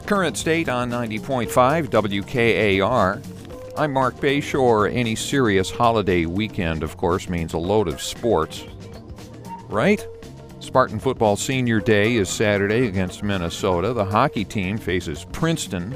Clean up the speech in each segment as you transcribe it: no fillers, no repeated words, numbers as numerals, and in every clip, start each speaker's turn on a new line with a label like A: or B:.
A: Current State on 90.5 WKAR. I'm Mark Bayshore. Any serious holiday weekend, of course, means a load of sports, right? Spartan Football Senior Day is Saturday against Minnesota. The hockey team faces Princeton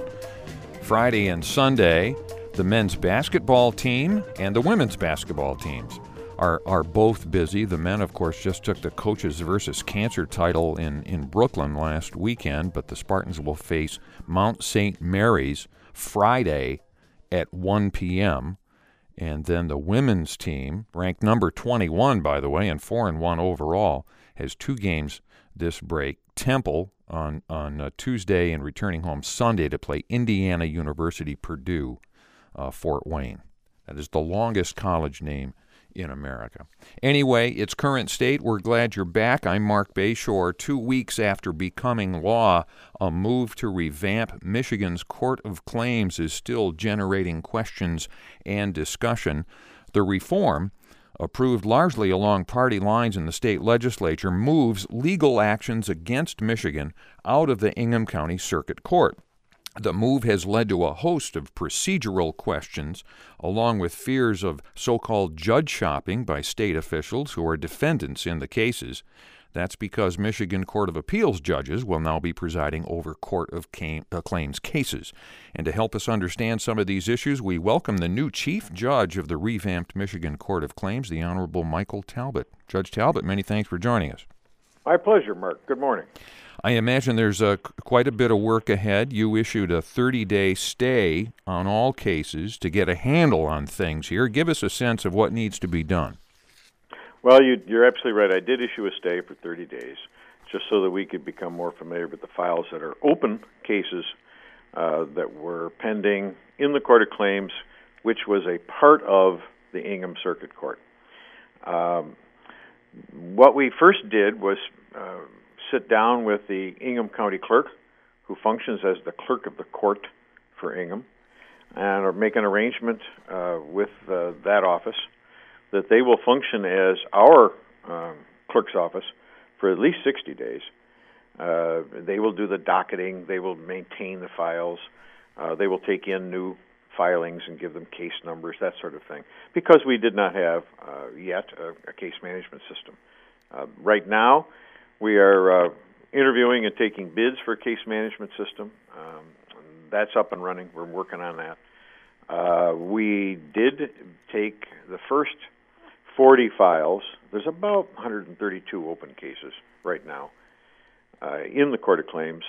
A: Friday and Sunday. The men's basketball team and the women's basketball teams are both busy. The men, of course, just took the Coaches versus Cancer title in Brooklyn last weekend, but the Spartans will face Mount St. Mary's Friday at 1 p.m., and then the women's team, ranked number 21, by the way, and 4-1 overall, has two games this break. Temple on Tuesday and returning home Sunday to play Indiana University Purdue, Fort Wayne. That is the longest college name in America. Anyway, it's Current State. We're glad you're back. I'm Mark Bayshore. 2 weeks after becoming law, a move to revamp Michigan's Court of Claims is still generating questions and discussion. The reform, approved largely along party lines in the state legislature, moves legal actions against Michigan out of the Ingham County Circuit Court. The move has led to a host of procedural questions, along with fears of so-called judge shopping by state officials who are defendants in the cases. That's because Michigan Court of Appeals judges will now be presiding over Court of Claims cases. And to help us understand some of these issues, we welcome the new Chief Judge of the revamped Michigan Court of Claims, the Honorable Michael Talbot. Judge Talbot, many thanks for joining us.
B: My pleasure, Mark. Good morning.
A: I imagine there's quite a bit of work ahead. You issued a 30-day stay on all cases to get a handle on things here. Give us a sense of what needs to be done.
B: Well, you're absolutely right. I did issue a stay for 30 days just so that we could become more familiar with the files that are open cases that were pending in the Court of Claims, which was a part of the Ingham Circuit Court. What we first did was sit down with the Ingham County Clerk, who functions as the clerk of the court for Ingham, and are make an arrangement with that office that they will function as our clerk's office for at least 60 days. They will do the docketing, they will maintain the files, they will take in new filings and give them case numbers, that sort of thing, because we did not have yet a case management system. Right now, we are interviewing and taking bids for a case management system. That's up and running. We're working on that. We did take the first 40 files. There's about 132 open cases right now in the Court of Claims.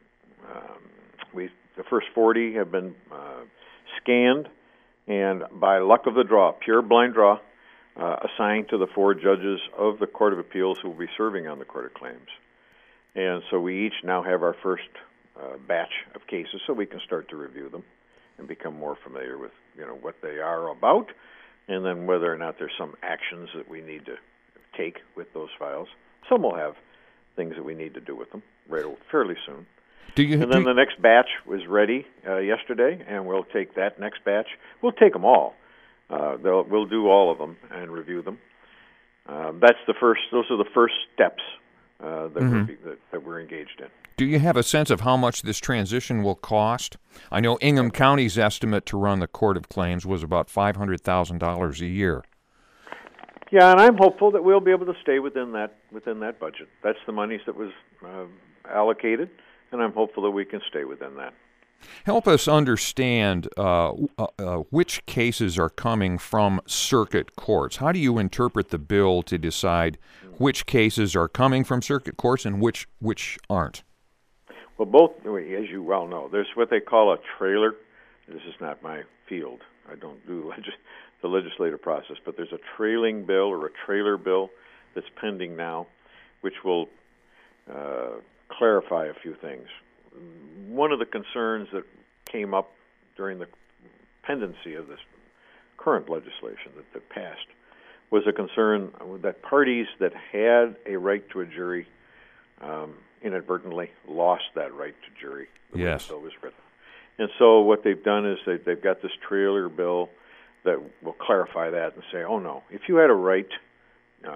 B: The first 40 have been scanned, and by luck of the draw, pure blind draw, assigned to the 4 judges of the Court of Appeals who will be serving on the Court of Claims. And so we each now have our first batch of cases, so we can start to review them and become more familiar with what they are about, and then whether or not there's some actions that we need to take with those files. Some will have things that we need to do with them fairly soon. And then the next batch was ready yesterday, and we'll take that next batch. We'll take them all. We'll do all of them and review them. That's the first. Those are the first steps that we're engaged in.
A: Do you have a sense of how much this transition will cost? I know Ingham County's estimate to run the Court of Claims was about $500,000 a year.
B: Yeah, and I'm hopeful that we'll be able to stay within that budget. That's the monies that was allocated, and I'm hopeful that we can stay within that.
A: Help us understand which cases are coming from circuit courts. How do you interpret the bill to decide which cases are coming from circuit courts and which aren't?
B: Well, both, as you well know, there's what they call a trailer. This is not my field. I don't do the legislative process, but there's a trailing bill or a trailer bill that's pending now, which will clarify a few things. One of the concerns that came up during the pendency of this current legislation that passed was a concern that parties that had a right to a jury inadvertently lost that right to jury.
A: Yes.
B: The bill was written. And so what they've done is they've got this trailer bill that will clarify that and say, oh no, if you had a right,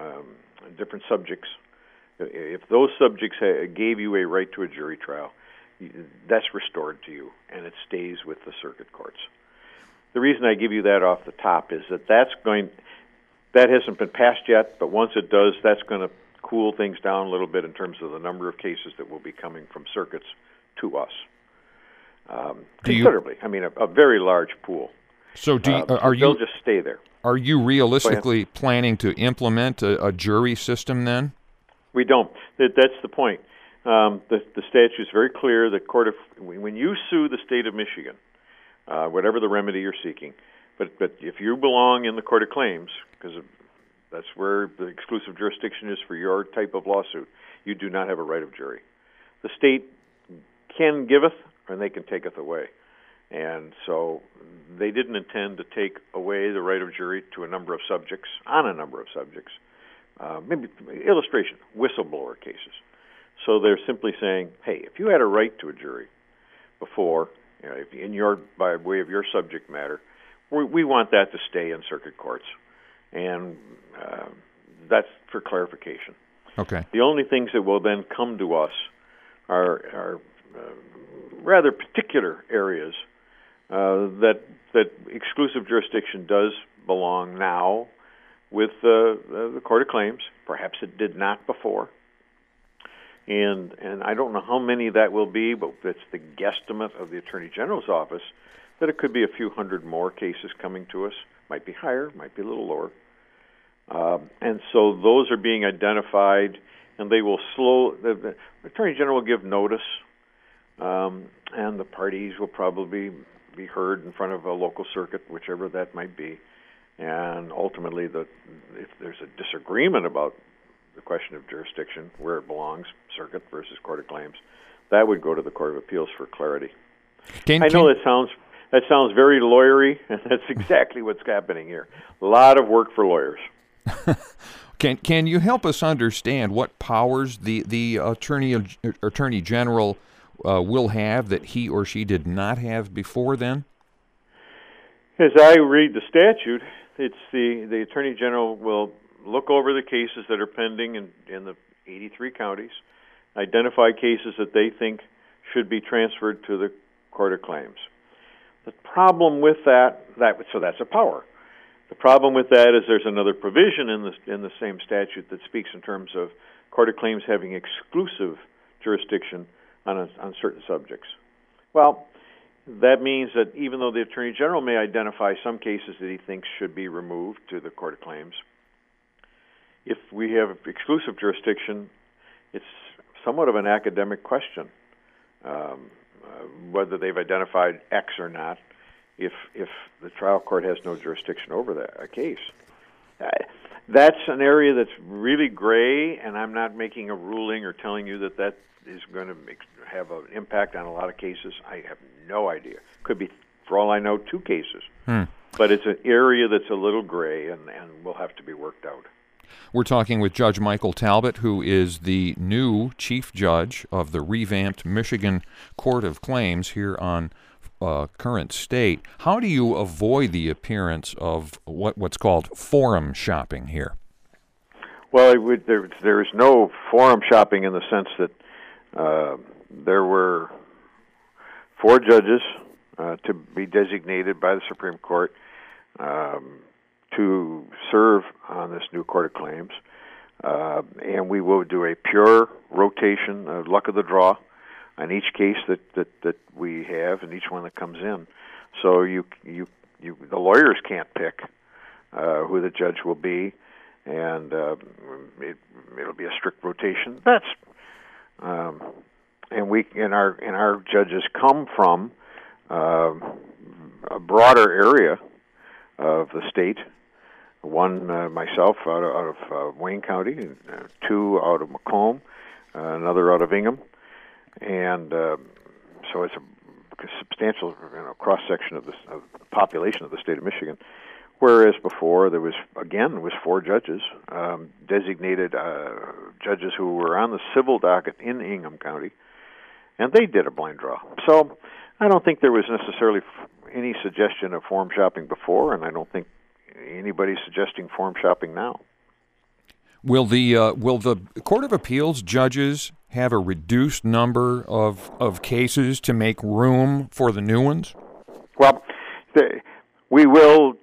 B: different subjects, if those subjects gave you a right to a jury trial, that's restored to you, and it stays with the circuit courts. The reason I give you that off the top is that that hasn't been passed yet, but once it does, that's going to cool things down a little bit in terms of the number of cases that will be coming from circuits to us. Considerably. I mean, a very large pool.
A: So
B: they'll just stay there.
A: Are you realistically planning to implement a jury system then?
B: We don't. That's the point. The statute is very clear. When you sue the state of Michigan, whatever the remedy you're seeking, but if you belong in the Court of Claims, because that's where the exclusive jurisdiction is for your type of lawsuit, you do not have a right of jury. The state can giveth, and they can taketh away. And so they didn't intend to take away the right of jury to a number of subjects, on a number of subjects. Maybe illustration, whistleblower cases. So they're simply saying, hey, if you had a right to a jury before, by way of your subject matter, we want that to stay in circuit courts. And that's for clarification.
A: Okay.
B: The only things that will then come to us are rather particular areas that exclusive jurisdiction does belong now with the Court of Claims. Perhaps it did not before. And I don't know how many that will be, but it's the guesstimate of the Attorney General's office that it could be a few hundred more cases coming to us. Might be higher, might be a little lower. And so those are being identified, and they will the Attorney General will give notice, and the parties will probably be heard in front of a local circuit, whichever that might be. And ultimately, if there's a disagreement about the question of jurisdiction, where it belongs, circuit versus Court of Claims, that would go to the Court of Appeals for clarity. I know that sounds very lawyery, and that's exactly what's happening here. A lot of work for lawyers.
A: Can you help us understand what powers the Attorney General will have that he or she did not have before then?
B: As I read the statute, it's the Attorney General will look over the cases that are pending in the 83 counties, identify cases that they think should be transferred to the Court of Claims. The problem with so that's a power. The problem with that is there's another provision in the same statute that speaks in terms of Court of Claims having exclusive jurisdiction on certain subjects. Well, that means that even though the Attorney General may identify some cases that he thinks should be removed to the Court of Claims, if we have exclusive jurisdiction, it's somewhat of an academic question whether they've identified X or not if the trial court has no jurisdiction over a case. That's an area that's really gray, and I'm not making a ruling or telling you that is going to have an impact on a lot of cases. I have no idea. Could be, for all I know, 2 cases. But it's an area that's a little gray and will have to be worked out.
A: We're talking with Judge Michael Talbot, who is the new Chief Judge of the revamped Michigan Court of Claims here on current state. How do you avoid the appearance of what's called forum shopping here?
B: Well, there is no forum shopping in the sense that there were 4 judges to be designated by the Supreme Court to serve on this new Court of Claims, and we will do a pure rotation, luck of the draw, on each case that we have and each one that comes in. So the lawyers can't pick who the judge will be, and it'll be a strict rotation. And our judges come from a broader area of the state. One, myself, out of Wayne County, 2 out of Macomb, another out of Ingham, and so it's a substantial cross-section of the population of the state of Michigan. Whereas before there was 4 judges, designated judges who were on the civil docket in Ingham County, and they did a blind draw. So I don't think there was necessarily any suggestion of forum shopping before, and I don't think anybody's suggesting forum shopping now.
A: Will the Court of Appeals judges have a reduced number of cases to make room for the new ones?
B: Well, we will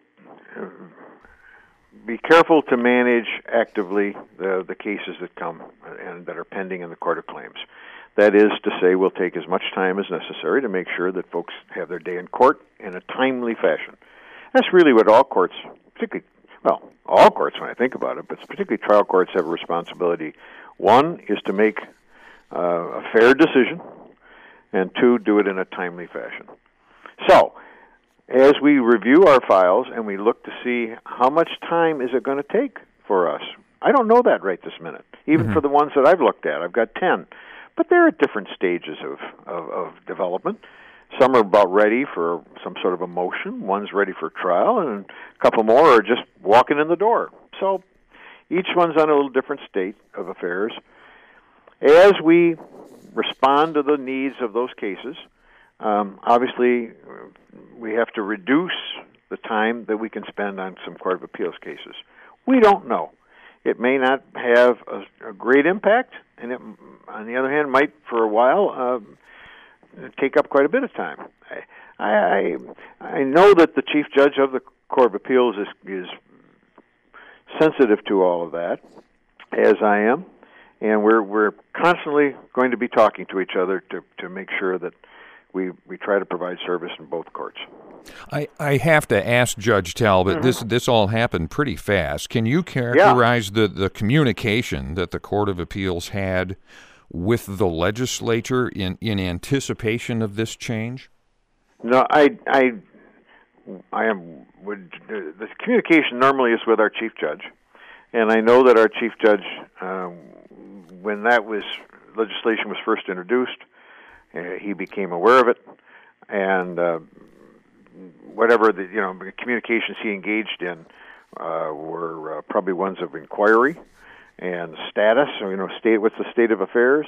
B: be careful to manage actively the cases that come and that are pending in the Court of Claims. That is to say, we'll take as much time as necessary to make sure that folks have their day in court in a timely fashion. That's really what all courts, particularly, well, all courts when I think about it, but particularly trial courts have a responsibility. One is to make a fair decision, and two, do it in a timely fashion. So, as we review our files and we look to see how much time is it going to take for us, I don't know that right this minute, even for the ones that I've looked at. I've got 10. But they're at different stages of development. Some are about ready for some sort of a motion. One's ready for trial, and a couple more are just walking in the door. So each one's on a little different state of affairs. As we respond to the needs of those cases, obviously we have to reduce the time that we can spend on some Court of Appeals cases. We don't know. It may not have a great impact, and it, on the other hand, might for a while take up quite a bit of time. I know that the Chief Judge of the Court of Appeals is sensitive to all of that, as I am, and we're constantly going to be talking to each other to make sure that we try to provide service in both courts.
A: I have to ask Judge Talbot, this all happened pretty fast. Can you characterize the communication that the Court of Appeals had with the legislature in anticipation of this change?
B: No, the communication normally is with our Chief Judge, and I know that our Chief Judge, when that legislation was first introduced, he became aware of it, and whatever the communications he engaged in were probably ones of inquiry and status. What's the state of affairs,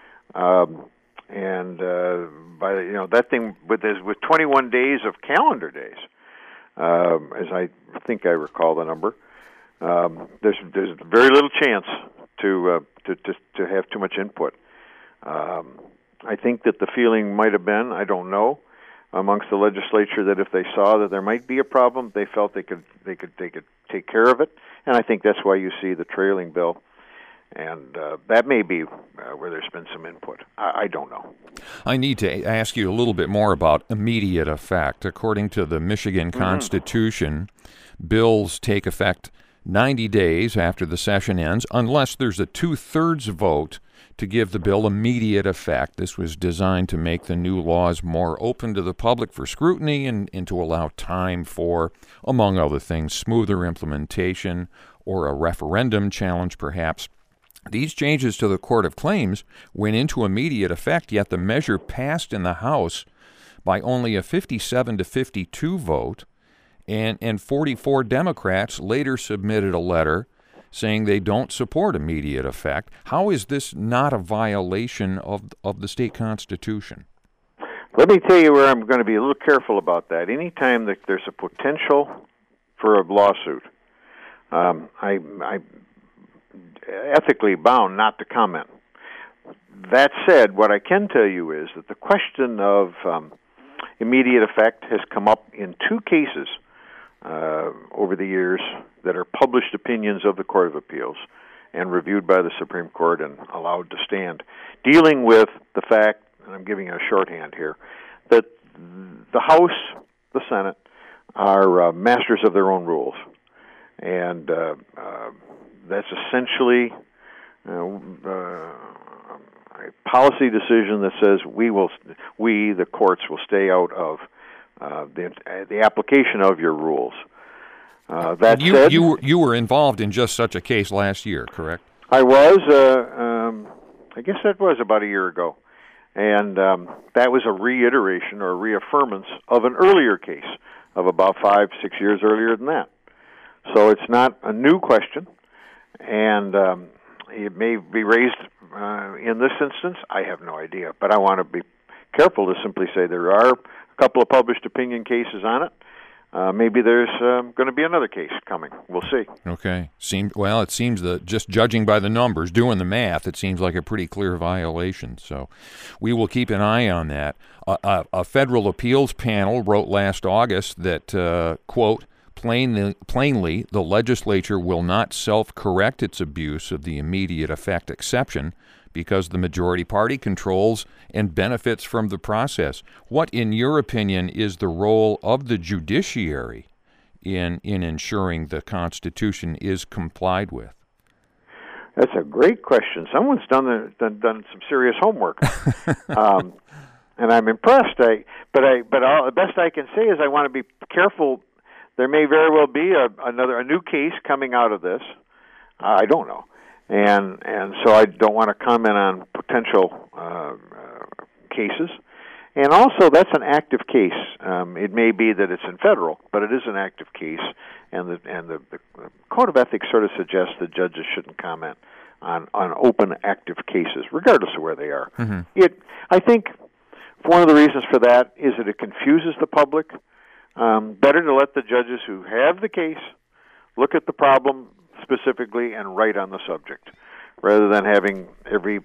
B: and by that thing with 21 days of calendar days, as I think I recall the number. There's very little chance to have too much input. I think that the feeling might have been, I don't know, amongst the legislature that if they saw that there might be a problem, they felt they could take care of it, and I think that's why you see the trailing bill, and that may be where there's been some input. I don't know.
A: I need to ask you a little bit more about immediate effect. According to the Michigan Constitution, bills take effect 90 days after the session ends, unless there's a 2/3 vote to give the bill immediate effect. This was designed to make the new laws more open to the public for scrutiny and to allow time for, among other things, smoother implementation or a referendum challenge, perhaps. These changes to the Court of Claims went into immediate effect, yet the measure passed in the House by only a 57-52 vote, and 44 Democrats later submitted a letter saying they don't support immediate effect. How is this not a violation of the state constitution?
B: Let me tell you where I'm going to be a little careful about that. Anytime that there's a potential for a lawsuit, I'm ethically bound not to comment. That said, what I can tell you is that the question of immediate effect has come up in 2 cases over the years that are published opinions of the Court of Appeals and reviewed by the Supreme Court and allowed to stand, dealing with the fact, and I'm giving a shorthand here, that the House, the Senate, are masters of their own rules. And that's essentially a policy decision that says we, the courts, will stay out of the application of your rules. That said,
A: you were involved in just such a case last year, correct?
B: I was. I guess that was about a year ago, and that was a reiteration or reaffirmance of an earlier case of about 5-6 years earlier than that. So it's not a new question, and it may be raised in this instance. I have no idea, but I want to be careful to simply say there are a couple of published opinion cases on it. maybe there's going to be another case coming. We'll see.
A: Okay. It seems that just judging by the numbers, doing the math, it seems like a pretty clear violation. So we will keep an eye on that. A federal appeals panel wrote last August that, quote, plainly, the legislature will not self-correct its abuse of the immediate effect exception because the majority party controls and benefits from the process. What, in your opinion, is the role of the judiciary in ensuring the Constitution is complied with?
B: That's a great question. Someone's done some serious homework, and I'm impressed. But the best I can say is I want to be careful. There may very well be a new case coming out of this. I don't know. And so I don't want to comment on potential cases. And also, that's an active case. It may be that it's in federal, but it is an active case. And the Code of Ethics sort of suggests that judges shouldn't comment on open, active cases, regardless of where they are. Mm-hmm. I think one of the reasons for that is that it confuses the public. Better to let the judges who have the case look at the problem specifically and write on the subject, rather than having every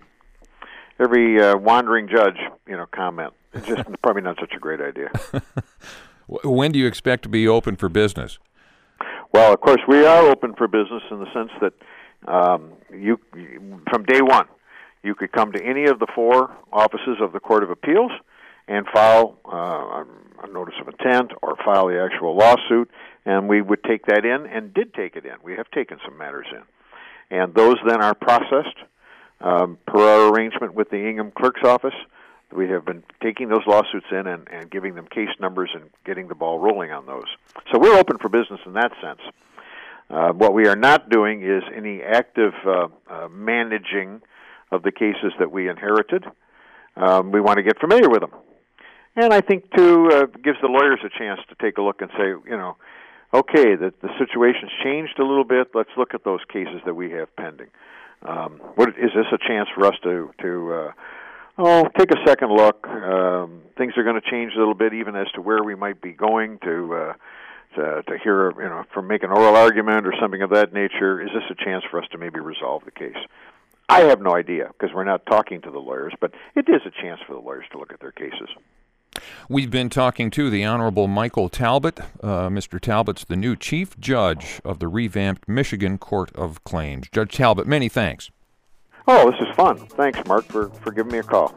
B: wandering judge, comment. It's just probably not such a great idea.
A: When do you expect to be open for business?
B: Well, of course, we are open for business in the sense that you from day one, you could come to any of the 4 offices of the Court of Appeals and file a notice of intent or file the actual lawsuit, and we would take that in and did take it in. We have taken some matters in. And those then are processed per our arrangement with the Ingham Clerk's Office. We have been taking those lawsuits in and giving them case numbers and getting the ball rolling on those. So we're open for business in that sense. What we are not doing is any active managing of the cases that we inherited. We want to get familiar with them. And I think, too, gives the lawyers a chance to take a look and say, okay, the situation's changed a little bit. Let's look at those cases that we have pending. Is this a chance for us to take a second look? Things are going to change a little bit, even as to where we might be going to hear, from make an oral argument or something of that nature. Is this a chance for us to maybe resolve the case? I have no idea, because we're not talking to the lawyers, but it is a chance for the lawyers to look at their cases.
A: We've been talking to the Honorable Michael Talbot. Mr. Talbot's the new Chief Judge of the revamped Michigan Court of Claims. Judge Talbot, many thanks.
B: Oh, this is fun. Thanks, Mark, for giving me a call.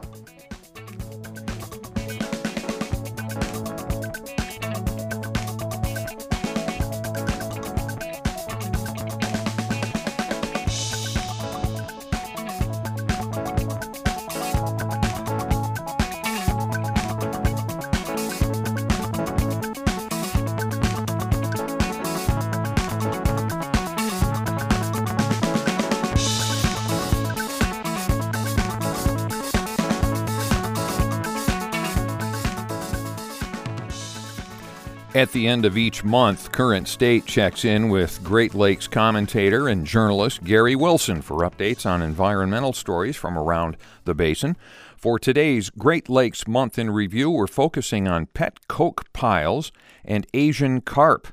A: At the end of each month, Current State checks in with Great Lakes commentator and journalist Gary Wilson for updates on environmental stories from around the basin. For today's Great Lakes Month in Review, we're focusing on pet coke piles and Asian carp.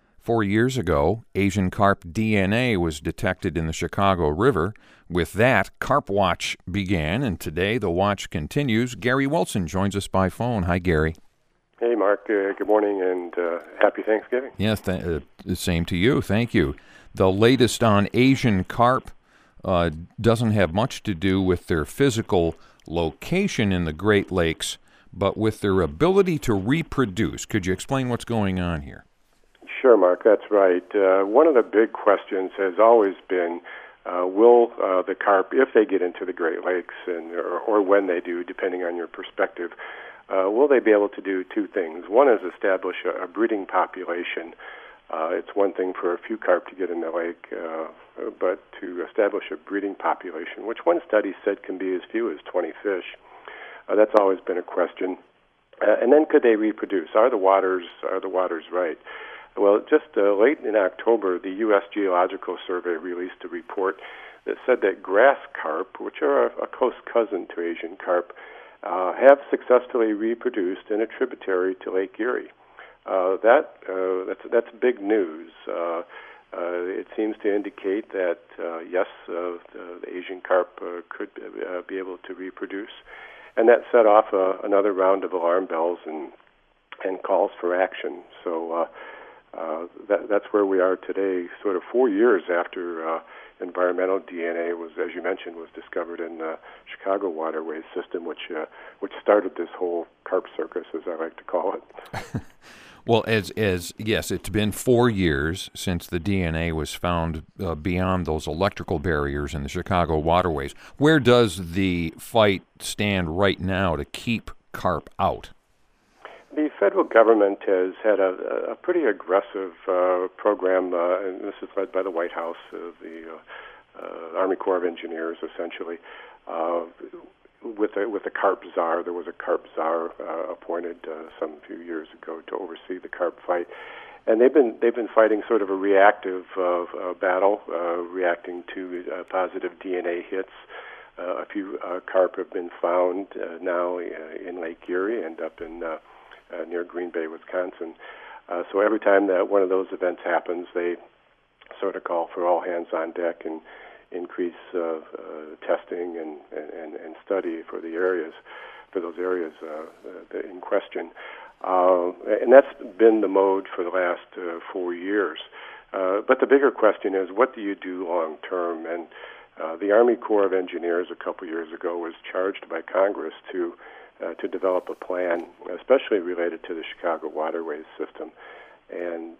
A: 4 years ago, Asian carp DNA was detected in the Chicago River. With that, Carp Watch began, and today the watch continues. Gary Wilson joins us by phone. Hi, Gary.
C: Hey, Mark. Good morning and happy Thanksgiving.
A: Yes, same to you. Thank you. The latest on Asian carp doesn't have much to do with their physical location in the Great Lakes, but with their ability to reproduce. Could you explain what's going on here?
C: Sure, Mark. That's right. One of the big questions has always been, will the carp, if they get into the Great Lakes, or when they do, depending on your perspective, will they be able to do 2 things? One is establish a breeding population. It's one thing for a few carp to get in the lake, but to establish a breeding population, which one study said can be as few as 20 fish. That's always been a question. And then could they reproduce? Are the waters right? Well, just late in October, the U.S. Geological Survey released a report that said that grass carp, which are a close cousin to Asian carp, have successfully reproduced in a tributary to Lake Erie. That's big news. It seems to indicate that yes, the Asian carp could be able to reproduce, and that set off another round of alarm bells and calls for action. So that's where we are today, sort of 4 years after environmental DNA was, as you mentioned, was discovered in the Chicago waterways system, which started this whole carp circus, as I like to call it.
A: Well, as yes, it's been 4 years since the DNA was found beyond those electrical barriers in the Chicago waterways. Where does the fight stand right now to keep carp out?
C: The federal government has had a pretty aggressive program, and this is led by the White House, the Army Corps of Engineers, essentially. With the carp czar, there was a carp czar appointed some few years ago to oversee the carp fight, and they've been fighting sort of a reactive battle, reacting to positive DNA hits. A few carp have been found now in Lake Erie and up in near Green Bay, Wisconsin. So every time that one of those events happens, they sort of call for all hands on deck and increase testing and study for those areas in question. And that's been the mode for the last 4 years. But the bigger question is, what do you do long term? And the Army Corps of Engineers a couple years ago was charged by Congress to develop a plan, especially related to the Chicago waterways system, and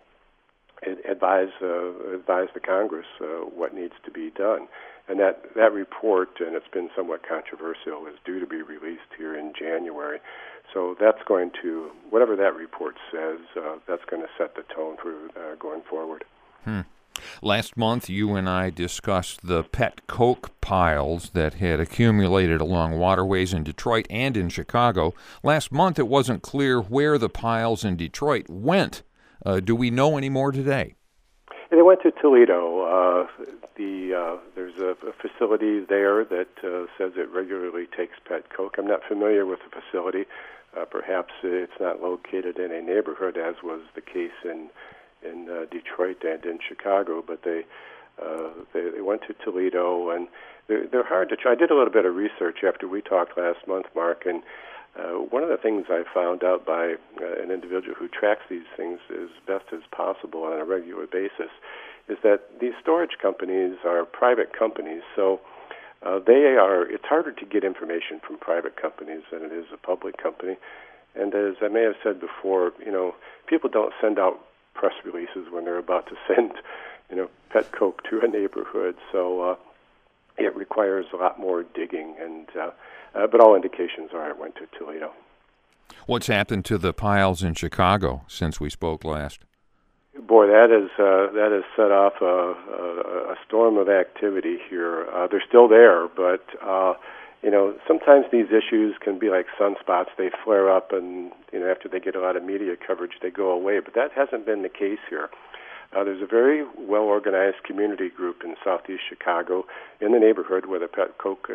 C: advise the Congress what needs to be done. And that report, and it's been somewhat controversial, is due to be released here in January. So that's going to, whatever that report says, that's going to set the tone for going forward.
A: Last month, you and I discussed the pet coke piles that had accumulated along waterways in Detroit and in Chicago. Last month, it wasn't clear where the piles in Detroit went. Do we know any more today?
C: They went to Toledo. There's a facility there that says it regularly takes pet coke. I'm not familiar with the facility. Perhaps it's not located in a neighborhood, as was the case in Detroit and in Chicago, but they went to Toledo, and they're hard to try. I did a little bit of research after we talked last month, Mark, and one of the things I found out by an individual who tracks these things as best as possible on a regular basis is that these storage companies are private companies, so it's harder to get information from private companies than it is a public company. And as I may have said before, people don't send out press releases when they're about to send, pet coke to a neighborhood. So it requires a lot more digging, and but all indications are it went to Toledo.
A: What's happened to the piles in Chicago since we spoke last?
C: Boy, that has set off a storm of activity here. They're still there, but sometimes these issues can be like sunspots. They flare up, and after they get a lot of media coverage, they go away. But that hasn't been the case here. There's a very well-organized community group in southeast Chicago in the neighborhood where the pet coke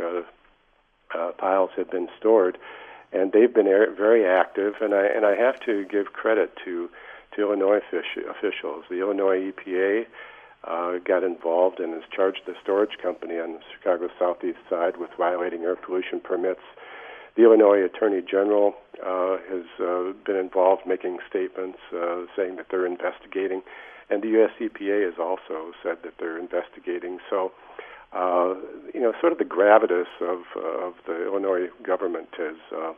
C: piles have been stored, and they've been very active. And I have to give credit to Illinois officials. The Illinois EPA got involved and has charged the storage company on the Chicago southeast side with violating air pollution permits. The Illinois Attorney General has been involved, making statements saying that they're investigating, and the U.S. EPA has also said that they're investigating. So, sort of the gravitas of the Illinois government has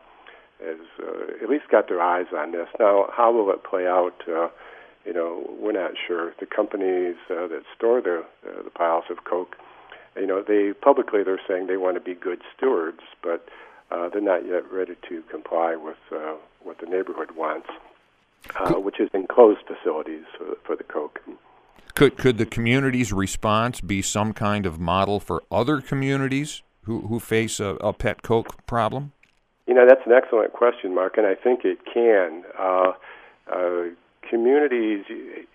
C: at least got their eyes on this. Now, how will it play out? We're not sure. The companies that store the piles of coke, they're saying they want to be good stewards, but they're not yet ready to comply with what the neighborhood wants, which is enclosed facilities for the coke.
A: Could the community's response be some kind of model for other communities who face a pet coke problem?
C: That's an excellent question, Mark, and I think it can. Communities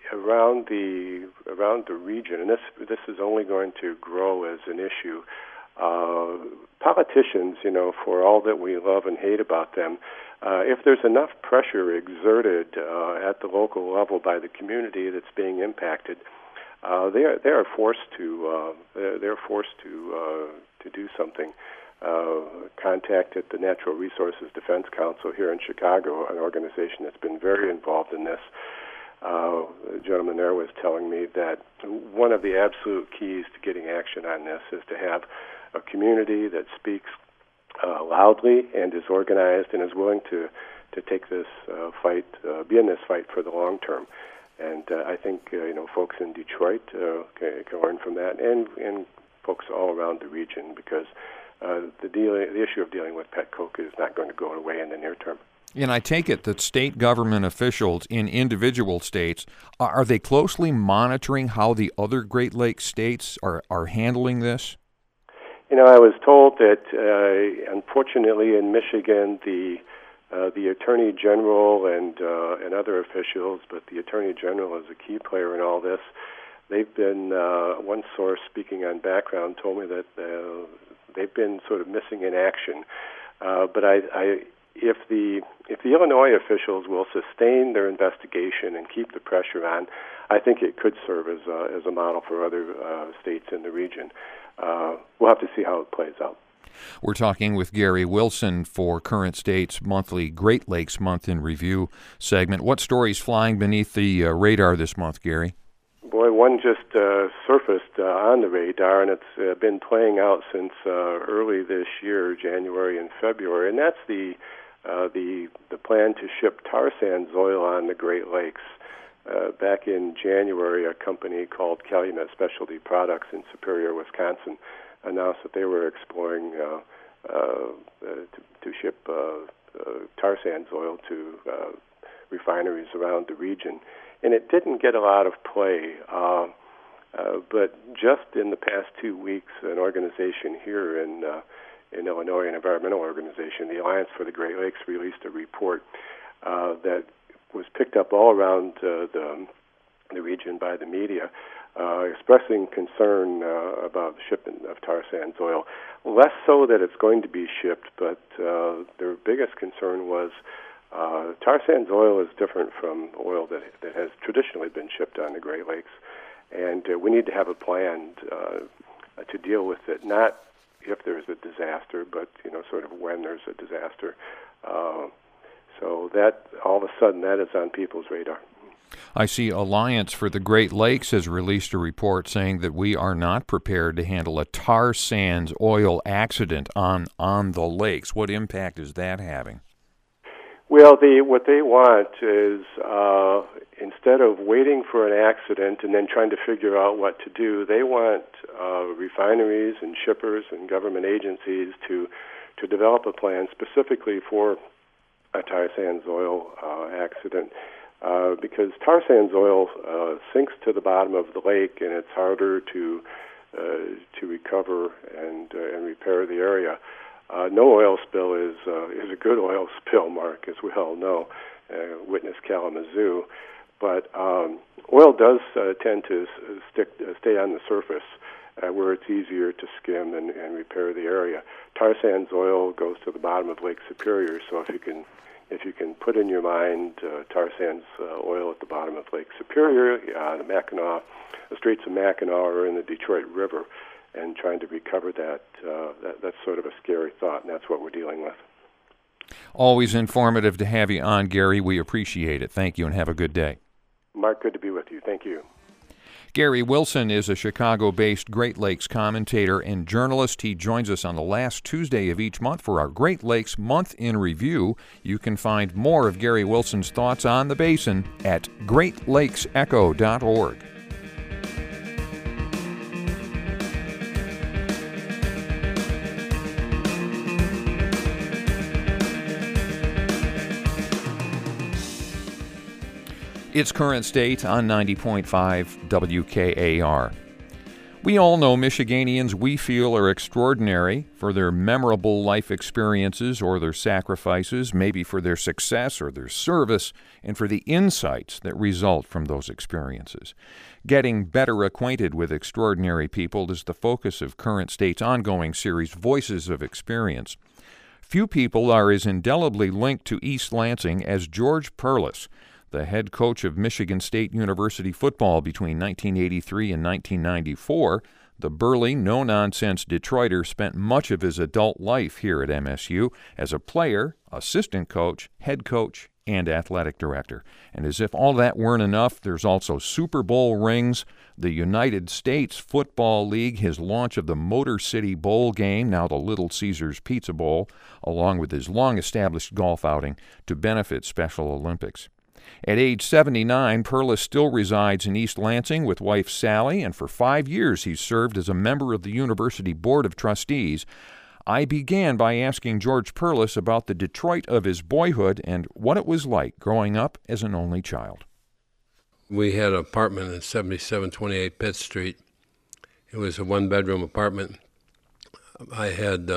C: around the region, and this is only going to grow as an issue, Politicians, for all that we love and hate about them, if there's enough pressure exerted at the local level by the community that's being impacted, they are forced to do something. Contacted the Natural Resources Defense Council here in Chicago, an organization that's been very involved in this. The gentleman there was telling me that one of the absolute keys to getting action on this is to have a community that speaks loudly and is organized and is willing to take this fight, be in this fight for the long term. And I think folks in Detroit can learn from that, and folks all around the region, because the issue of dealing with pet coke is not going to go away in the near term.
A: And I take it that state government officials in individual states, are they closely monitoring how the other Great Lakes states are handling this?
C: I was told that unfortunately in Michigan, the Attorney General and other officials, but the Attorney General is a key player in all this. They've been, one source speaking on background told me that they've been sort of missing in action. But if the Illinois officials will sustain their investigation and keep the pressure on, I think it could serve as a model for other states in the region. We'll have to see how it plays out.
A: We're talking with Gary Wilson for Current State's monthly Great Lakes Month in Review segment. What story's flying beneath the radar this month, Gary?
C: Boy, one just surfaced on the radar, and it's been playing out since early this year, January and February, and that's the plan to ship tar sands oil on the Great Lakes. Back in January, a company called Calumet Specialty Products in Superior, Wisconsin, announced that they were exploring to ship tar sands oil to refineries around the region. And it didn't get a lot of play, but just in the past 2 weeks, an organization here in Illinois, an environmental organization, the Alliance for the Great Lakes, released a report that was picked up all around the region by the media, expressing concern about the shipment of tar sands oil. Less so that it's going to be shipped, but their biggest concern was tar sands oil is different from oil that has traditionally been shipped on the Great Lakes, and we need to have a plan to deal with it, not if there's a disaster, but sort of when there's a disaster. So that all of a sudden that is on people's radar.
A: I see Alliance for the Great Lakes has released a report saying that we are not prepared to handle a tar sands oil accident on the lakes. What impact is that having?
C: Well, what they want is instead of waiting for an accident and then trying to figure out what to do, they want refineries and shippers and government agencies to develop a plan specifically for a tar sands oil accident, because tar sands oil sinks to the bottom of the lake, and it's harder to recover and repair the area. No oil spill is a good oil spill, Mark, as we all know. Witness Kalamazoo, but oil does tend to stay on the surface where it's easier to skim and repair the area. Tar sands oil goes to the bottom of Lake Superior, so if you can put in your mind tar sands oil at the bottom of Lake Superior, the Straits of Mackinac, or in the Detroit River, and trying to recover that's sort of a scary thought, and that's what we're dealing with.
A: Always informative to have you on, Gary. We appreciate it. Thank you, and have a good day.
C: Mark, good to be with you. Thank you.
A: Gary Wilson is a Chicago-based Great Lakes commentator and journalist. He joins us on the last Tuesday of each month for our Great Lakes Month in Review. You can find more of Gary Wilson's thoughts on the basin at greatlakesecho.org. It's Current State on 90.5 WKAR. We all know Michiganians we feel are extraordinary for their memorable life experiences or their sacrifices, maybe for their success or their service, and for the insights that result from those experiences. Getting better acquainted with extraordinary people is the focus of Current State's ongoing series, Voices of Experience. Few people are as indelibly linked to East Lansing as George Perles, the head coach of Michigan State University football between 1983 and 1994. The burly, no-nonsense Detroiter spent much of his adult life here at MSU as a player, assistant coach, head coach, and athletic director. And as if all that weren't enough, there's also Super Bowl rings, the United States Football League, his launch of the Motor City Bowl game, now the Little Caesars Pizza Bowl, along with his long-established golf outing to benefit Special Olympics. At age 79, Perles still resides in East Lansing with wife Sally, and for 5 years he's served as a member of the University Board of Trustees. I began by asking George Perles about the Detroit of his boyhood and what it was like growing up as an only child.
D: We had an apartment in 7728 Pitt Street. It was a one-bedroom apartment. I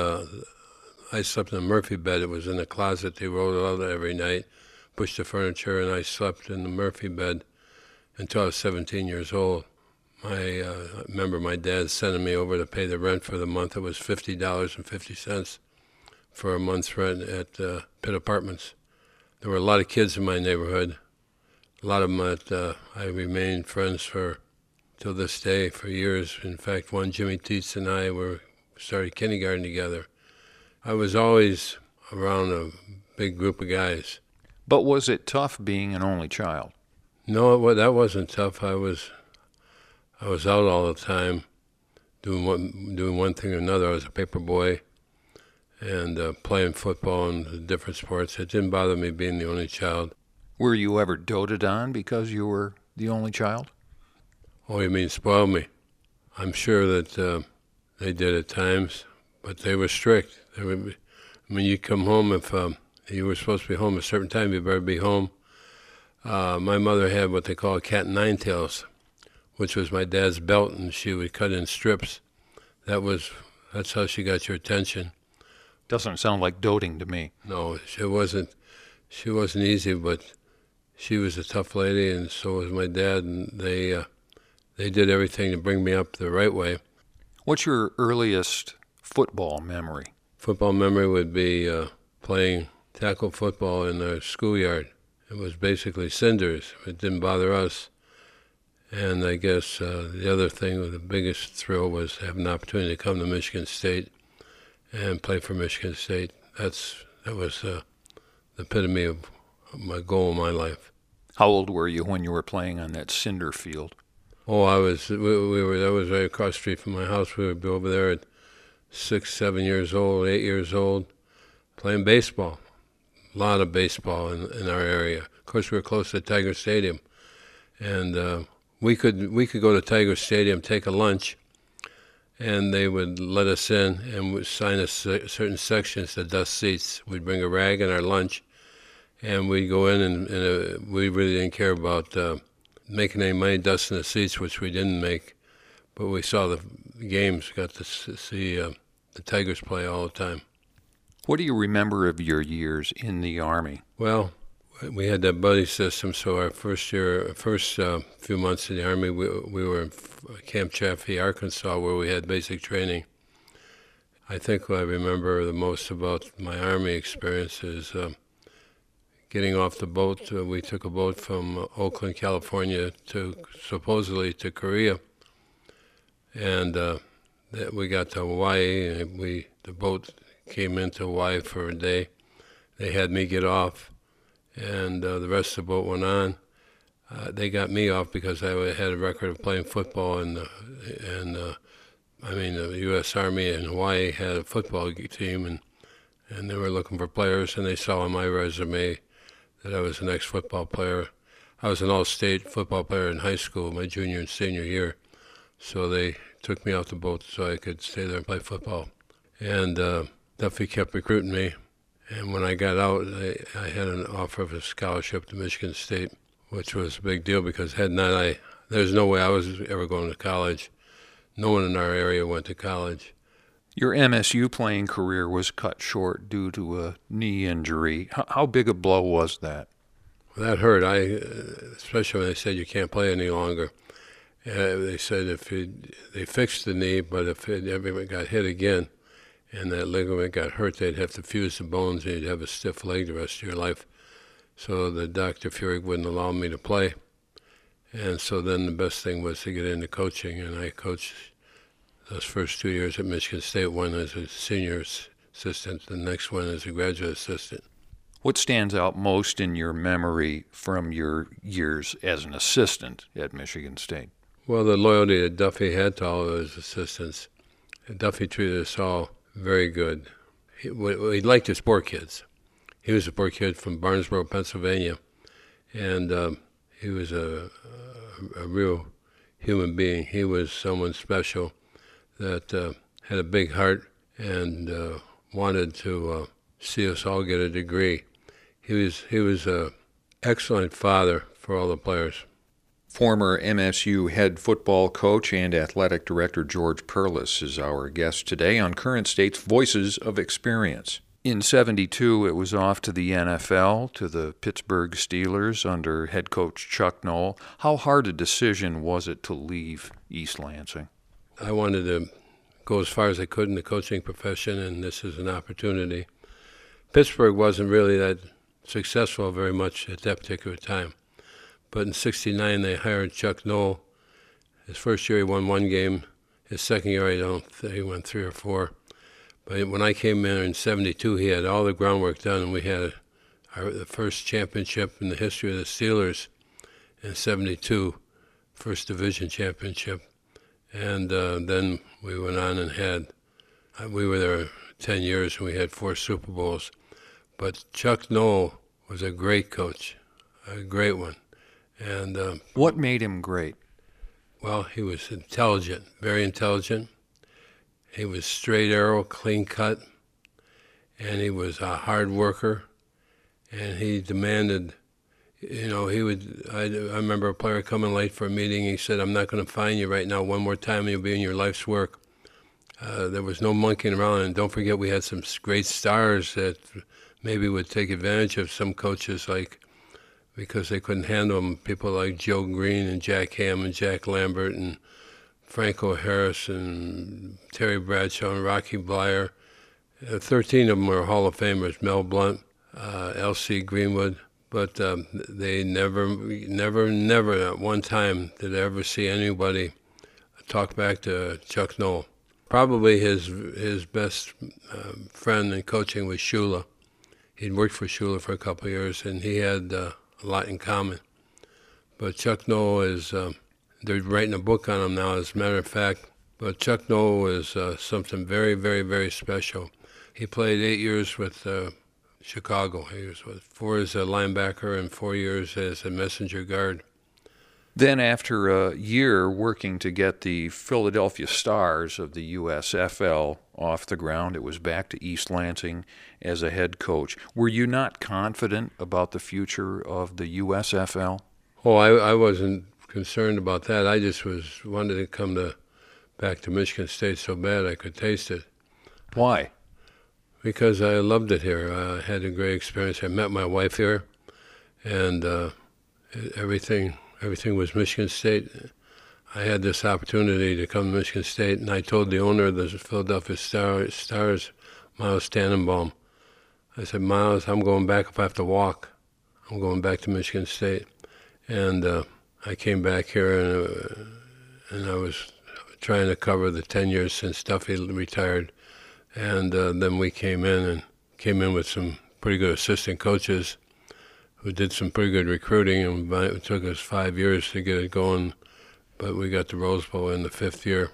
D: slept in a Murphy bed. It was in the closet. They rolled it out every night, pushed the furniture, and I slept in the Murphy bed until I was 17 years old. I remember my dad sending me over to pay the rent for the month. It was $50.50 for a month's rent at Pitt Apartments. There were a lot of kids in my neighborhood, a lot of them that I remained friends for till this day for years. In fact, one, Jimmy Teets, and I started kindergarten together. I was always around a big group of guys.
A: But was it tough being an only child?
D: No, that wasn't tough. I was out all the time, doing one thing or another. I was a paper boy and playing football and different sports. It didn't bother me being the only child.
A: Were you ever doted on because you were the only child?
D: Oh, you mean spoiled me? I'm sure that they did at times, but they were strict. You come home if you were supposed to be home at a certain time, you better be home. My mother had what they call a cat and nine tails, which was my dad's belt, and she would cut in strips. That's how she got your attention.
A: Doesn't sound like doting to me.
D: No, she wasn't easy, but she was a tough lady, and so was my dad, and they did everything to bring me up the right way.
A: What's your earliest football memory?
D: Football memory would be playing tackle football in the schoolyard. It was basically cinders. It didn't bother us. And I guess the other thing, the biggest thrill was having an opportunity to come to Michigan State and play for Michigan State. That was the epitome of my goal in my life.
A: How old were you when you were playing on that cinder field?
D: Oh, that was right across the street from my house. We would be over there at 6, 7 years old, 8 years old, playing baseball. A lot of baseball in our area. Of course, we were close to Tiger Stadium, and we could go to Tiger Stadium, take a lunch, and they would let us in and would assign us certain sections to dust seats. We'd bring a rag and our lunch, and we'd go in, and we really didn't care about making any money dusting the seats, which we didn't make, but we saw the games, got to see the Tigers play all the time.
A: What do you remember of your years in the Army?
D: Well, we had that buddy system, so our first few months in the Army, we were in Camp Chaffee, Arkansas, where we had basic training. I think what I remember the most about my Army experience is getting off the boat. We took a boat from Oakland, California, supposedly to Korea, and we got to Hawaii, and the boat came into Hawaii for a day. They had me get off, and the rest of the boat went on. They got me off because I had a record of playing football, the U.S. Army in Hawaii had a football team, and they were looking for players, and they saw on my resume that I was an ex-football player. I was an all-state football player in high school, my junior and senior year, so they took me off the boat so I could stay there and play football. And Duffy kept recruiting me, and when I got out, I had an offer of a scholarship to Michigan State, which was a big deal because there's no way I was ever going to college. No one in our area went to college.
A: Your MSU playing career was cut short due to a knee injury. How big a blow was that?
D: Well, that hurt. Especially when they said you can't play any longer. They said they fixed the knee, but if it ever got hit again and that ligament got hurt, they'd have to fuse the bones and you'd have a stiff leg the rest of your life. So the Dr. Furyk wouldn't allow me to play. And so then the best thing was to get into coaching, and I coached those first 2 years at Michigan State, one as a senior assistant, the next one as a graduate assistant.
A: What stands out most in your memory from your years as an assistant at Michigan State?
D: Well, the loyalty that Duffy had to all of his assistants. Duffy treated us all very good. He liked his poor kids. He was a poor kid from Barnesboro, Pennsylvania, and he was a real human being. He was someone special that had a big heart and wanted to see us all get a degree. He was an excellent father for all the players.
A: Former MSU head football coach and athletic director George Perles is our guest today on Current State's Voices of Experience. In '72, it was off to the NFL, to the Pittsburgh Steelers under head coach Chuck Noll. How hard a decision was it to leave East Lansing?
D: I wanted to go as far as I could in the coaching profession, and this is an opportunity. Pittsburgh wasn't really that successful very much at that particular time. But in '69, they hired Chuck Noll. His first year, he won 1 game. His second year, he won 3 or 4. But when I came in '72, he had all the groundwork done, and we had the first championship in the history of the Steelers in '72, first division championship. And then we went on and we were there 10 years, and we had 4 Super Bowls. But Chuck Noll was a great coach, a great one. And
A: what made him great?
D: Well, he was intelligent, very intelligent. He was straight arrow, clean cut, and he was a hard worker. And he demanded, I remember a player coming late for a meeting. He said, "I'm not going to fine you right now. One more time, and you'll be in your life's work." There was no monkeying around, and don't forget we had some great stars that maybe would take advantage of some coaches, because they couldn't handle them. People like Joe Green and Jack Ham and Jack Lambert and Franco Harris and Terry Bradshaw and Rocky Blyer. 13 of them were Hall of Famers, Mel Blount, L.C. Greenwood. But they never at one time did I ever see anybody talk back to Chuck Noll. Probably his best friend in coaching was Shula. He'd worked for Shula for a couple of years, and he had a lot in common. But Chuck Noll they're writing a book on him now, as a matter of fact. But Chuck Noll is something very, very, very special. He played 8 years with Chicago. He was 4 as a linebacker and 4 years as a messenger guard.
A: Then after a year working to get the Philadelphia Stars of the USFL off the ground, it was back to East Lansing as a head coach. Were you not confident about the future of the USFL?
D: Oh, I wasn't concerned about that. I just wanted to come back to Michigan State so bad I could taste it.
A: Why?
D: Because I loved it here. I had a great experience. I met my wife here, and everything was Michigan State. I had this opportunity to come to Michigan State, and I told the owner of the Philadelphia Stars, Miles Tannenbaum, I said, "Miles, I'm going back if I have to walk. I'm going back to Michigan State." And I came back here, and I was trying to cover the 10 years since Duffy retired. And then we came in with some pretty good assistant coaches who did some pretty good recruiting, and it took us 5 years to get it going, but we got the Rose Bowl in the 5th year.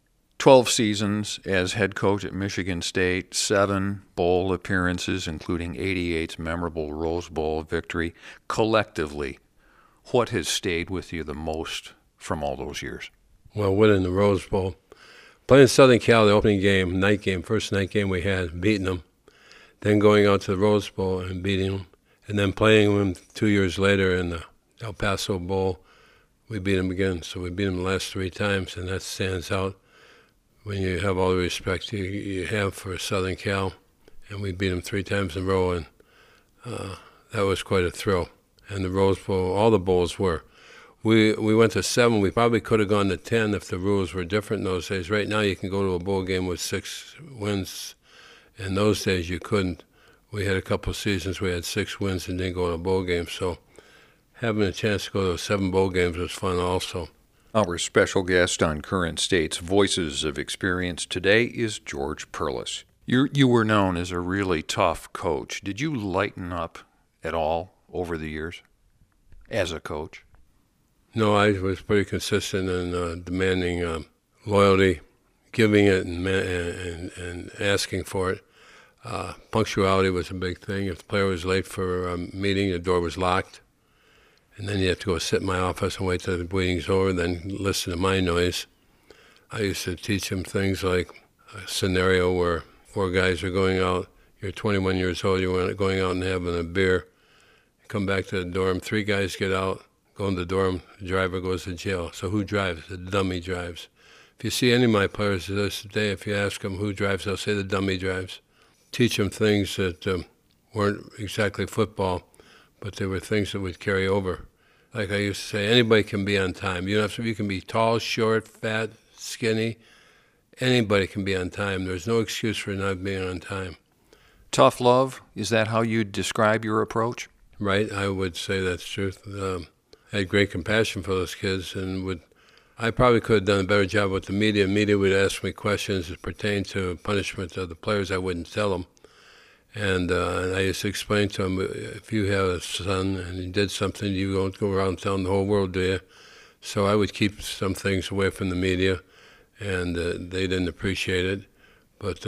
A: 12 seasons as head coach at Michigan State, 7 bowl appearances, including '88's memorable Rose Bowl victory. Collectively, what has stayed with you the most from all those years?
D: Well, winning the Rose Bowl. Playing Southern Cal, the opening game, first night game we had, beating them. Then going out to the Rose Bowl and beating them. And then playing them 2 years later in the El Paso Bowl, we beat them again. So we beat them the last 3 times, and that stands out. when you have all the respect you have for Southern Cal, and we beat them 3 times in a row, and that was quite a thrill. And the Rose Bowl, all the bowls were. We went to 7. We probably could have gone to 10 if the rules were different in those days. Right now you can go to a bowl game with 6 wins. In those days you couldn't. We had a couple of seasons we had 6 wins and didn't go to a bowl game. So having a chance to go to 7 bowl games was fun also.
A: Our special guest on Current State's Voices of Experience today is George Perles. You were known as a really tough coach. Did you lighten up at all over the years as a coach?
D: No, I was pretty consistent in demanding loyalty, giving it and asking for it. Punctuality was a big thing. If the player was late for a meeting, the door was locked. And then you have to go sit in my office and wait till the meeting's over, then listen to my noise. I used to teach him things like a scenario where 4 guys are going out. You're 21 years old, you're going out and having a beer. You come back to the dorm, 3 guys get out, go in the dorm, the driver goes to jail. So who drives? The dummy drives. If you see any of my players this day, if you ask them who drives, they'll say the dummy drives. Teach them things that weren't exactly football, but they were things that would carry over. Like I used to say, anybody can be on time. You can be tall, short, fat, skinny. Anybody can be on time. There's no excuse for not being on time.
A: Tough love, is that how you'd describe your approach?
D: Right, I would say that's true. I had great compassion for those kids, and I probably could have done a better job with the media. Media would ask me questions that pertain to punishment of the players. I wouldn't tell them. And I used to explain to them, if you have a son and he did something, you don't go around telling the whole world, do you? So I would keep some things away from the media, and they didn't appreciate it. But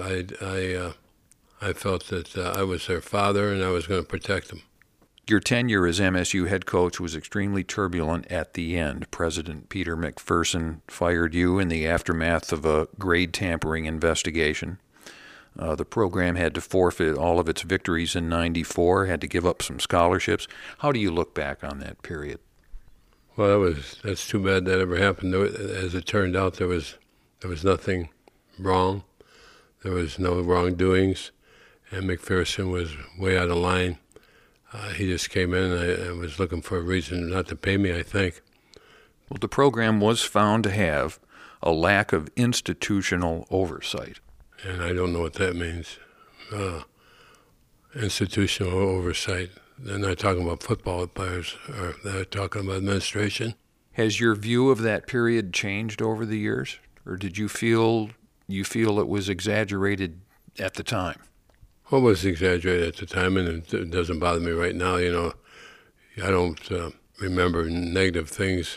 D: I felt that I was their father and I was going to protect them.
A: Your tenure as MSU head coach was extremely turbulent at the end. President Peter McPherson fired you in the aftermath of a grade tampering investigation. The program had to forfeit all of its victories in '94, had to give up some scholarships. How do you look back on that period?
D: Well, that's too bad that ever happened. As it turned out, there was nothing wrong. There was no wrongdoings, and McPherson was way out of line. He just came in and was looking for a reason not to pay me, I think.
A: Well, the program was found to have a lack of institutional oversight.
D: And I don't know what that means. Institutional oversight. They're not talking about football players, or they're talking about administration.
A: Has your view of that period changed over the years? Or did you feel it was exaggerated at the time?
D: What was exaggerated at the time, and it doesn't bother me right now. I don't remember negative things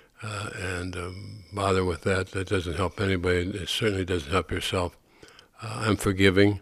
D: and bother with that. That doesn't help anybody. It certainly doesn't help yourself. I'm forgiving.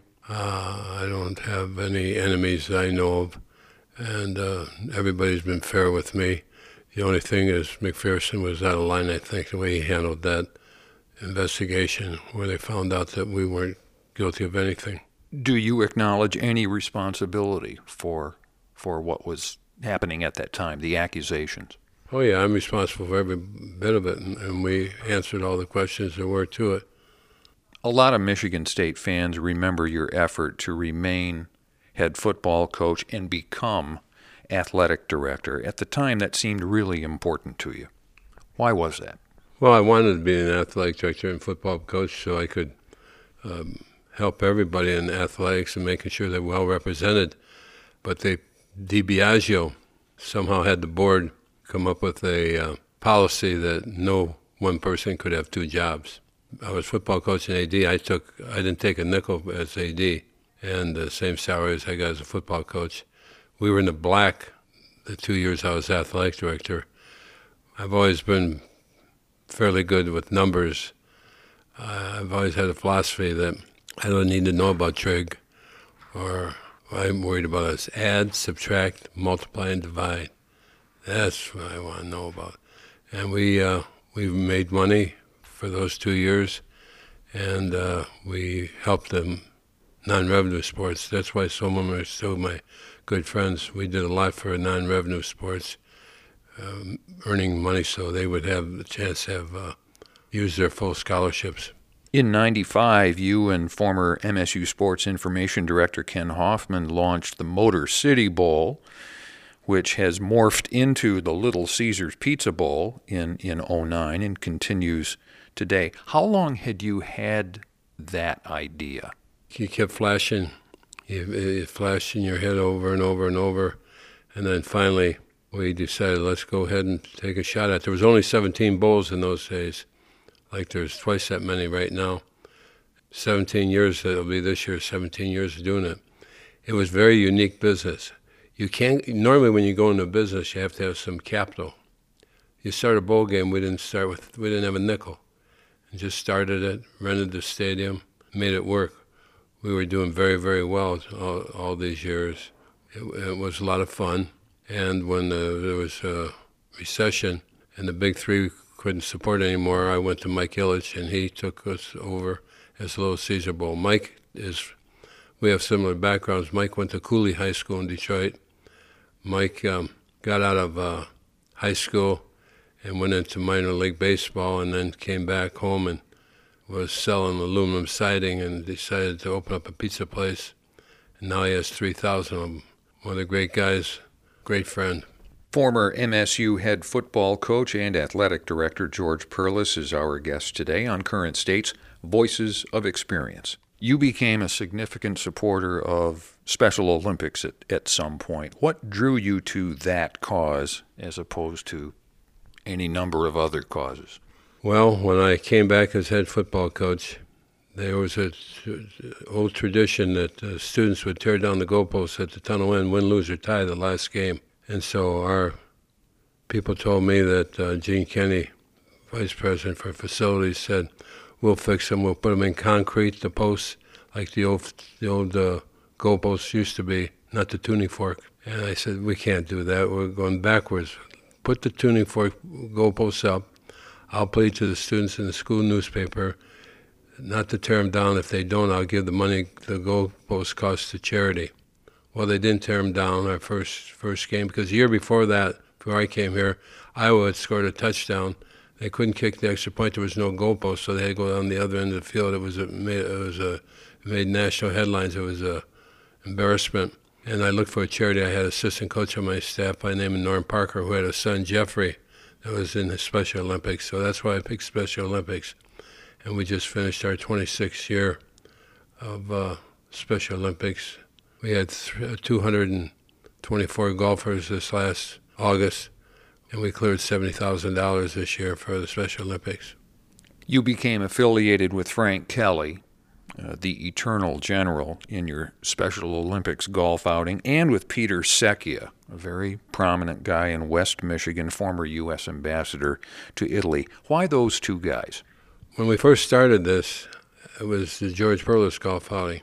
D: I don't have any enemies that I know of, and everybody's been fair with me. The only thing is McPherson was out of line, I think, the way he handled that investigation, where they found out that we weren't guilty of anything.
A: Do you acknowledge any responsibility for what was happening at that time, the accusations?
D: Oh, yeah, I'm responsible for every bit of it, and we answered all the questions there were to it.
A: A lot of Michigan State fans remember your effort to remain head football coach and become athletic director. At the time, that seemed really important to you. Why was that?
D: Well, I wanted to be an athletic director and football coach so I could help everybody in athletics and making sure they're well represented. But DiBiagio somehow had the board come up with a policy that no one person could have 2 jobs. I was football coach and AD. I didn't take a nickel as AD, and the same salary as I got as a football coach. We were in the black the 2 years I was athletic director. I've always been fairly good with numbers. I've always had a philosophy that I don't need to know about trig, or what I'm worried about is add, subtract, multiply, and divide. That's what I want to know about. And we've made money for those 2 years, and we helped them non-revenue sports. That's why some of them are still my good friends. We did a lot for non-revenue sports, earning money so they would have the chance to have use their full scholarships.
A: In '95, you and former MSU Sports Information Director Ken Hoffman launched the Motor City Bowl, which has morphed into the Little Caesars Pizza Bowl in '09 and continues today. How long had you had that idea?
D: You kept flashing. You flashed in your head over and over and over. And then finally, we decided, let's go ahead and take a shot at it. There was only 17 bowls in those days. Like there's twice that many right now. 17 years, it'll be this year, 17 years of doing it. It was very unique business. You can't, normally when you go into business, you have to have some capital. You start a bowl game, we didn't have a nickel. And just started it, rented the stadium, made it work. We were doing very, very well all these years. It was a lot of fun. And when there was a recession and the big three couldn't support anymore, I went to Mike Ilitch, and he took us over as the Little Caesar Bowl. We have similar backgrounds. Mike went to Cooley High School in Detroit. Mike got out of high school and went into minor league baseball, and then came back home and was selling aluminum siding and decided to open up a pizza place. And now he has 3,000 of them. One of the great guys, great friend.
A: Former MSU head football coach and athletic director George Perles is our guest today on Current State's Voices of Experience. You became a significant supporter of Special Olympics at some point. What drew you to that cause as opposed to any number of other causes?
D: Well, when I came back as head football coach, there was an old tradition that students would tear down the goalposts at the tunnel end, win, lose, or tie the last game. And so our people told me that Gene Kenny, vice president for facilities, said, we'll fix them, we'll put them in concrete, the posts, like the old goalposts used to be, not the tuning fork. And I said, we can't do that, we're going backwards. Put the tuning fork goalposts up. I'll plead to the students in the school newspaper not to tear them down. If they don't, I'll give the money the goalpost costs to charity. Well, they didn't tear them down our first game, because the year before that, before I came here, Iowa had scored a touchdown. They couldn't kick the extra point. There was no goalpost, so they had to go down the other end of the field. It made national headlines. It was an embarrassment. And I looked for a charity. I had an assistant coach on my staff by the name of Norm Parker, who had a son, Jeffrey, that was in the Special Olympics. So that's why I picked Special Olympics. And we just finished our 26th year of Special Olympics. We had 224 golfers this last August, and we cleared $70,000 this year for the Special Olympics.
A: You became affiliated with Frank Kelly, the Eternal General, in your Special Olympics golf outing, and with Peter Secchia, a very prominent guy in West Michigan, former U.S. ambassador to Italy. Why those two guys?
D: When we first started this, it was the George Perles golf outing.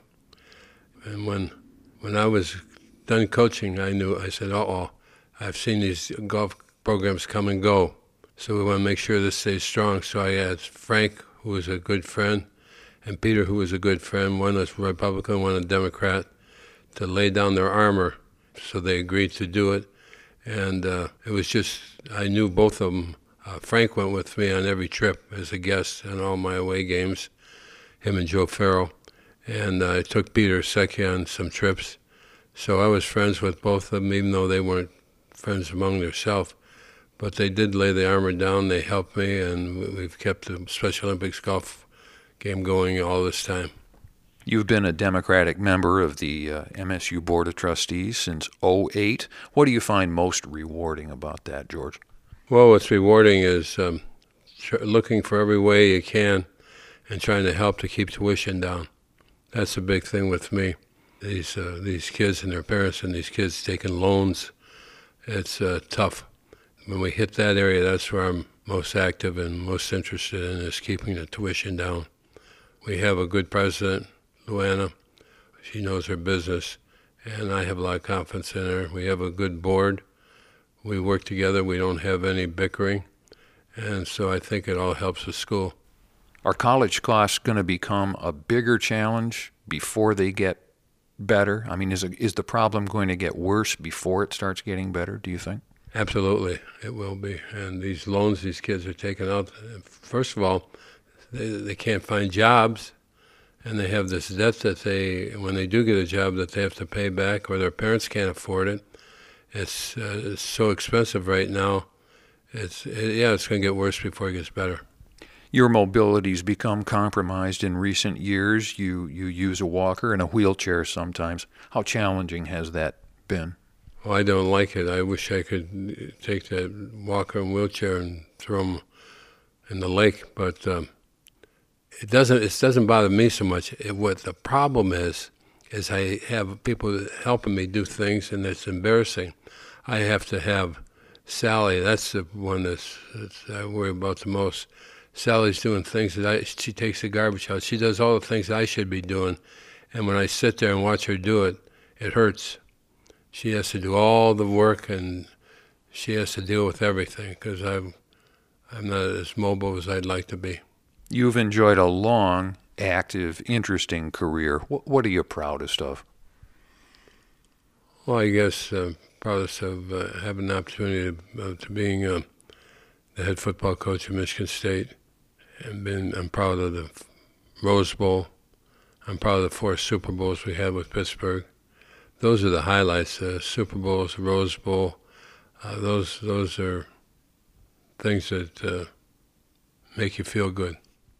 D: And when I was done coaching, I said, I've seen these golf programs come and go, so we want to make sure this stays strong. So I asked Frank, who was a good friend, and Peter, who was a good friend, one was Republican, one a Democrat, to lay down their armor. So they agreed to do it. And it was just, I knew both of them. Frank went with me on every trip as a guest on all my away games, him and Joe Farrell. And I took Peter Secchia on some trips. So I was friends with both of them, even though they weren't friends among themselves. But they did lay the armor down, they helped me, and we've kept the Special Olympics golf game going all this time.
A: You've been a Democratic member of the MSU Board of Trustees since '08. What do you find most rewarding about that, George?
D: Well, what's rewarding is looking for every way you can and trying to help to keep tuition down. That's a big thing with me. These kids and their parents and these kids taking loans, it's tough. When we hit that area, that's where I'm most active and most interested in, is keeping the tuition down. We have a good president, Luana. She knows her business, and I have a lot of confidence in her. We have a good board. We work together. We don't have any bickering, and so I think it all helps the school.
A: Are college costs going to become a bigger challenge before they get better? I mean, is the problem going to get worse before it starts getting better, do you think?
D: Absolutely, it will be. And these loans these kids are taking out, first of all, they can't find jobs, and they have this debt that when they do get a job, that they have to pay back, or their parents can't afford it. It's so expensive right now. It's going to get worse before it gets better.
A: Your mobility's become compromised in recent years. You use a walker and a wheelchair sometimes. How challenging has that been?
D: Well, I don't like it. I wish I could take that walker and wheelchair and throw them in the lake, but it doesn't bother me so much. What the problem is I have people helping me do things, and it's embarrassing. I have to have Sally. That's the one that I worry about the most. Sally's doing things she takes the garbage out. She does all the things I should be doing, and when I sit there and watch her do it, it hurts. She has to do all the work, and she has to deal with everything because I'm not as mobile as I'd like to be.
A: You've enjoyed a long, active, interesting career. What are you proudest of?
D: Well, I guess proudest of having an opportunity to being the head football coach at Michigan State. I'm proud of the Rose Bowl. I'm proud of the 4 Super Bowls we had with Pittsburgh. Those are the highlights, the Super Bowls, the Rose Bowl. Those are things that make you feel good.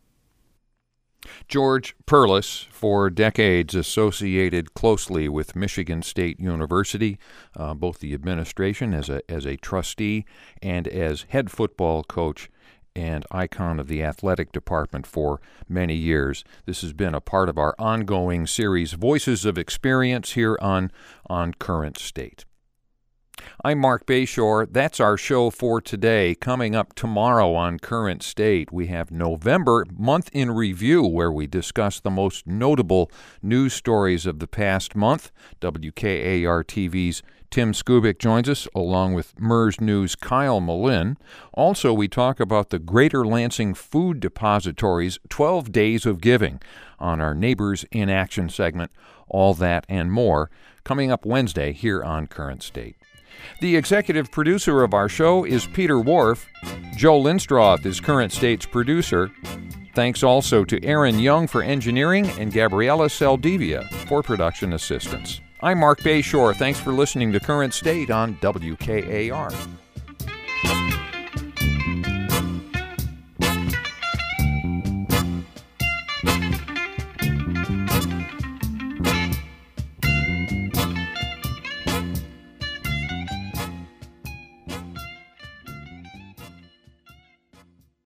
A: George Perles, for decades associated closely with Michigan State University, both the administration as a trustee and as head football coach and icon of the athletic department for many years. This has been a part of our ongoing series, Voices of Experience, here on Current State. I'm Mark Bayshore. That's our show for today. Coming up tomorrow on Current State, we have November Month in Review, where we discuss the most notable news stories of the past month. WKAR-TV's Tim Skubic joins us, along with MERS News' Kyle Malin. Also, we talk about the Greater Lansing Food Depository's 12 Days of Giving on our Neighbors in Action segment. All that and more coming up Wednesday here on Current State. The executive producer of our show is Peter Worf. Joe Linstroth is Current State's producer. Thanks also to Aaron Young for engineering and Gabriella Saldivia for production assistance. I'm Mark Bayshore. Thanks for listening to Current State on WKAR.